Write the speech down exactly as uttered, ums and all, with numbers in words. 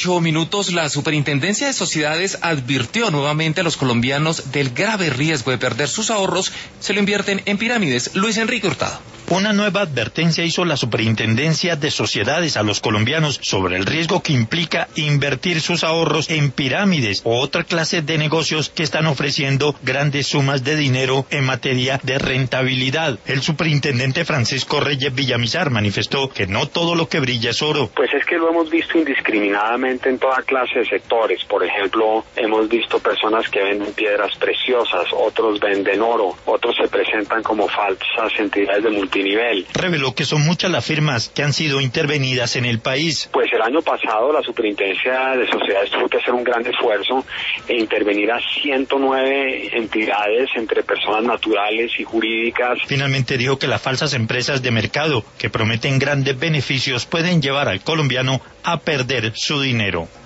ocho minutos, la Superintendencia de Sociedades advirtió nuevamente a los colombianos del grave riesgo de perder sus ahorros si lo invierten en pirámides. Luis Enrique Hurtado. Una nueva advertencia hizo la Superintendencia de Sociedades a los colombianos sobre el riesgo que implica invertir sus ahorros en pirámides o otra clase de negocios que están ofreciendo grandes sumas de dinero en materia de rentabilidad. El superintendente Francisco Reyes Villamizar manifestó que no todo lo que brilla es oro. Pues es que lo hemos visto indiscriminadamente en toda clase de sectores. Por ejemplo, hemos visto personas que venden piedras preciosas, otros venden oro, otros se presentan como falsas entidades de multinivel. Reveló que son muchas las firmas que han sido intervenidas en el país. Pues el año pasado la Superintendencia de Sociedades tuvo que hacer un gran esfuerzo e intervenir a ciento nueve entidades entre personas naturales y jurídicas. Finalmente dijo que las falsas empresas de mercado que prometen grandes beneficios pueden llevar al colombiano a perder su dinero.